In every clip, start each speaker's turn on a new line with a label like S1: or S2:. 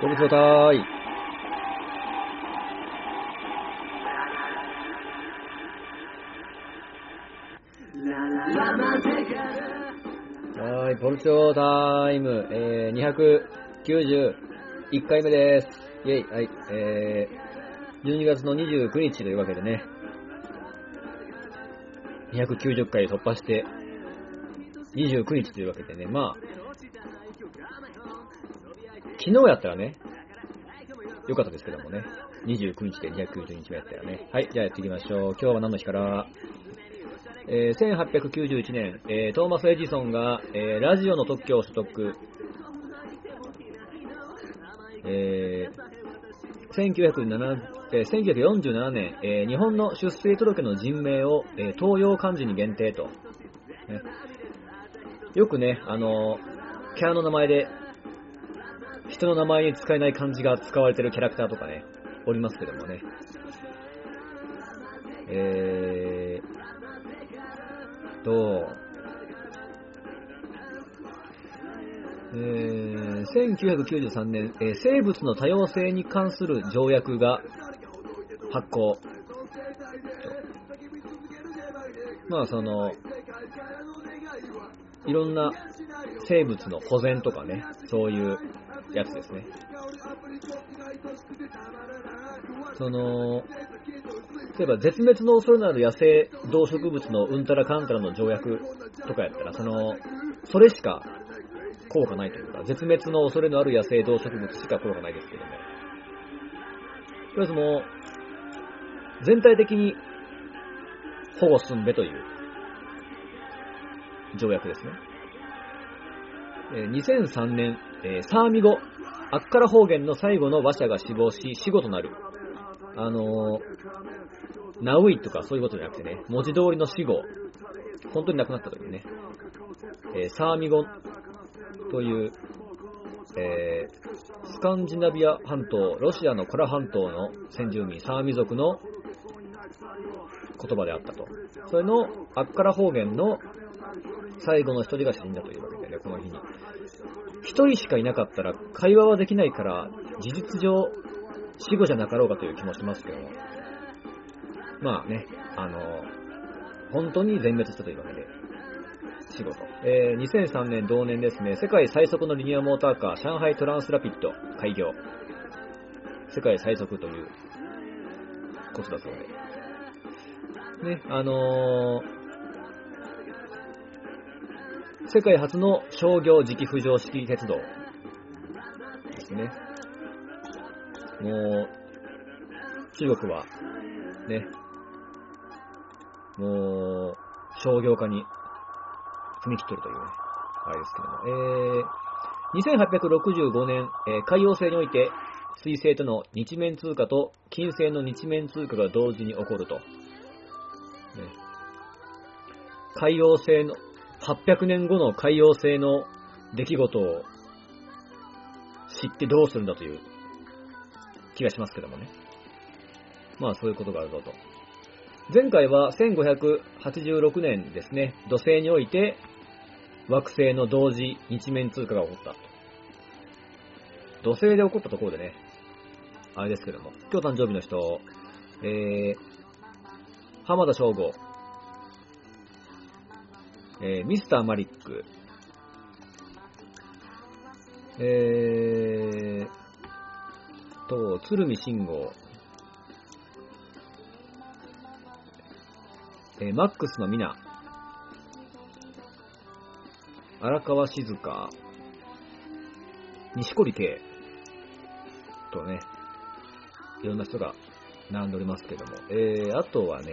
S1: ご無沙汰い。はい、ポルチョタイム、291回目です。イェイ、はい、12月の29日というわけでね、290回突破して、29日というわけでね、まあ、昨日やったらね、よかったですけどもね、29日で290日目やったらね。はい、じゃあやっていきましょう。今日は何の日から、1891年、トーマス・エジソンが、ラジオの特許を取得、1947年、日本の出生届の人名を、東洋漢字に限定と、ね、よくね、キャラの名前で人の名前に使えない漢字が使われているキャラクターとかね、おりますけどもね、1993年、生物の多様性に関する条約が発行。まあいろんな生物の保全とかね、そういうやつですね。例えば絶滅の恐れのある野生動植物のうんたらかんたらの条約とかやったら、それしか効果ないというか、絶滅の恐れのある野生動植物しか効果ないですけども、とりあえずもう全体的に保護すんべという条約ですね。2003年、サーミ語、アッカラ方言の最後の話者が死亡し死語となる。ナウイとかそういうことじゃなくてね、文字通りの死語、本当に亡くなった時にね、サーミ語という、スカンジナビア半島、ロシアのコラ半島の先住民サーミ族の言葉であったと。それのアッカラ方言の最後の一人が死んだというわけでね、この日に。一人しかいなかったら会話はできないから、事実上死後じゃなかろうかという気もしますけども。まあね、本当に全滅したというわけで、死後と。2003年同年ですね、世界最速のリニアモーターカー、上海トランスラピッド開業。世界最速ということだそうで。ね、世界初の商業磁気浮上式鉄道ですね。もう、中国は、ね、もう、商業化に踏み切ってるというね、あれですけども。2865年、海洋星において、水星との日面通過と金星の日面通過が同時に起こると。ね、海洋星の、800年後の海洋星の出来事を知ってどうするんだという気がしますけどもね。まあそういうことがあるぞと。前回は1586年ですね、土星において惑星の同時日面通過が起こった。土星で起こったところでね、あれですけども、今日誕生日の人、浜田省吾、ミスターマリック、鶴見信吾、マックスのミナ、荒川静香、西堀圭とね、いろんな人が並んでおりますけども、あとは、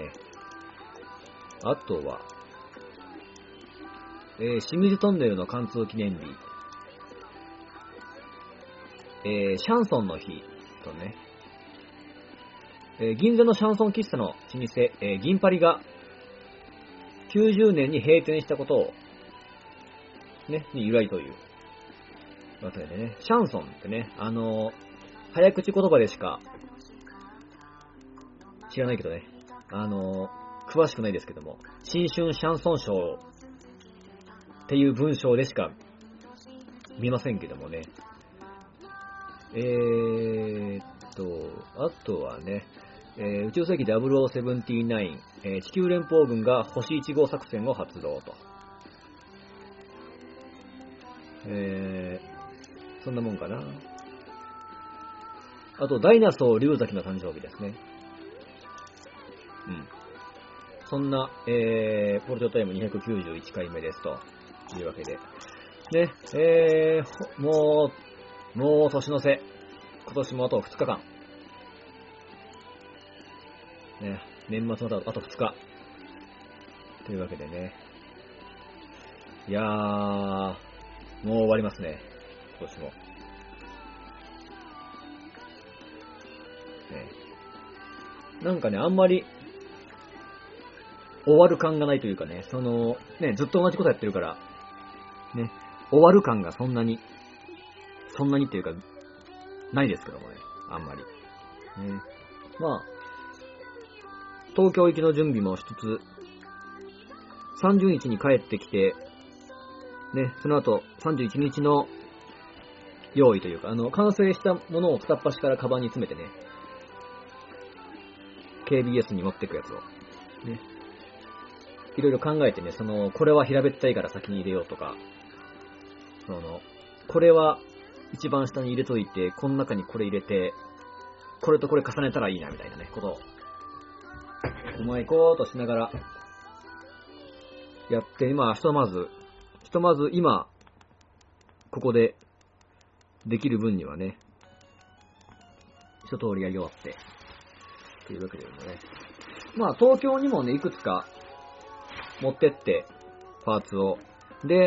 S1: 清水トンネルの貫通記念日、シャンソンの日とね、銀座のシャンソン喫茶の老舗、銀パリが90年に閉店したことを、ね、に由来というわけでね、シャンソンってね、早口言葉でしか知らないけどね、詳しくないですけども、新春シャンソン賞っていう文章でしか見ませんけどもね、 あとはね、宇宙世紀0079、地球連邦軍が星1号作戦を発動と。そんなもんかな。あと、ダイナソー龍崎の誕生日ですね。うん。そんな、ポルトタイム291回目ですというわけで。ね、もう年の瀬。今年もあと2日間。ね、年末まであと2日。というわけでね。いやー、もう終わりますね。今年も。ね、なんかね、あんまり、終わる感がないというかね、ずっと同じことやってるから、ね、終わる感がそんなにっていうか、ないですけどもね、あんまり。ね、まあ、東京行きの準備も一つ、30日に帰ってきて、ね、その後、31日の用意というか、完成したものを片っ端からカバンに詰めてね、KBS に持ってくやつを、ね、いろいろ考えてね、これは平べったいから先に入れようとか、これは一番下に入れといて、この中にこれ入れて、これとこれ重ねたらいいな、みたいなね、ことを、うまいことしながら、やって、まあ、ひとまず今、ここで、できる分にはね、一通りやり終わって、というわけでね。まあ、東京にもね、いくつか、持ってって、パーツを。で、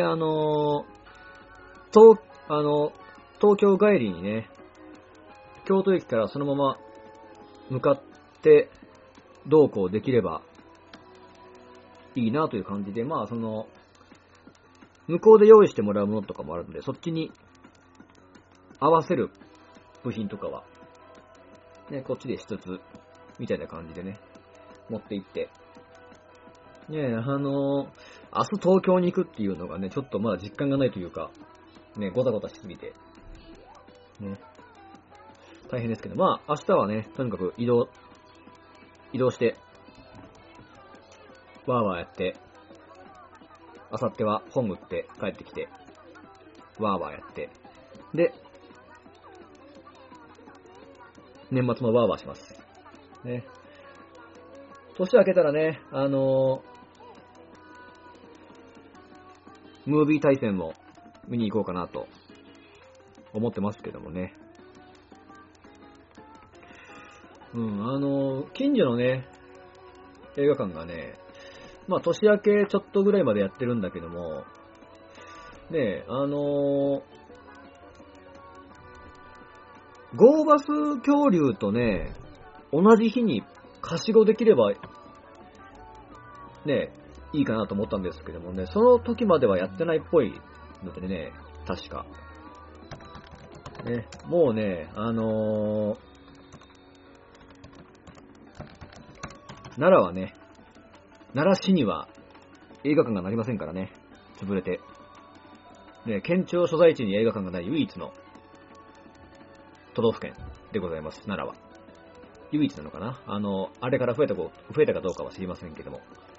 S1: 東京帰りにね、京都駅からそのまま向かって同行できればいいなという感じで、まあ向こうで用意してもらうものとかもあるので、そっちに合わせる部品とかは、ね、こっちでしつつ、みたいな感じでね、持って行って、ねえ、明日東京に行くっていうのがね、ちょっとまだ実感がないというか、ね、ごたごたしすぎて、ね、大変ですけど、まあ、明日はね、とにかく移動して、わーわーやって、明後日は本売って帰ってきて、わーわーやって、で、年末もわーわーします。ね。年明けたらね、ムービー対戦も見に行こうかなと思ってますけどもね。近所のね、映画館がね、まあ年明けちょっとぐらいまでやってるんだけども、ね、ゴーバス恐竜とね、同じ日にはしごできれば、ね、いいかなと思ったんですけどもね、その時まではやってないっぽいのでね、確か。ね、もうね、奈良はね、奈良市には映画館がなりませんからね、潰れて。ね、県庁所在地に映画館がない唯一の都道府県でございます、奈良は。唯一なのかな？あれから増えたかどうかは知りませんけども。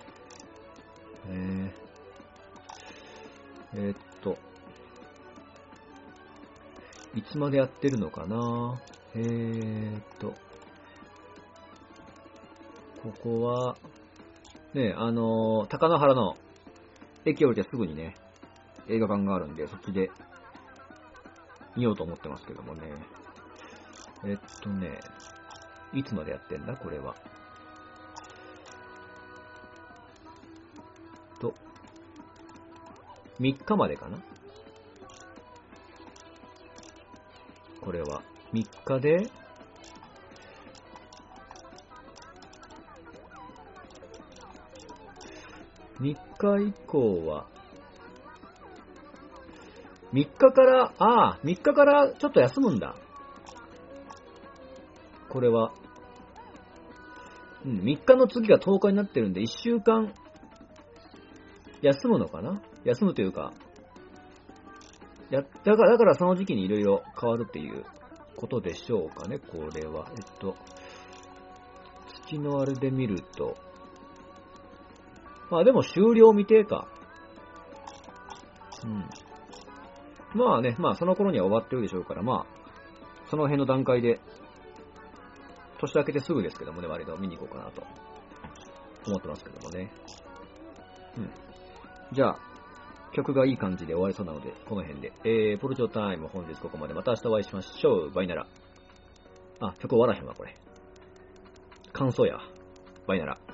S1: いつまでやってるのかな？ここは、ね、高野原の駅降りてすぐにね、映画館があるんで、そっちで見ようと思ってますけどもね。いつまでやってんだこれは。3日までかなこれは。3日で、3日以降は、3日からちょっと休むんだ。これは。3日の次が10日になってるんで、1週間、休むのかな？休むというか、だからその時期にいろいろ変わるっていうことでしょうかね、これは。月のあれで見ると、まあでも終了未定か。うん。まあね、まあその頃には終わってるでしょうから、まあ、その辺の段階で、年明けてすぐですけどもね、割と見に行こうかなと思ってますけどもね。うん。じゃあ、曲がいい感じで終わりそうなので、この辺で。ポルチョタイム本日ここまで。また明日お会いしましょう。バイナラ。あ、曲終わらへんわ、これ。感想や。バイナラ。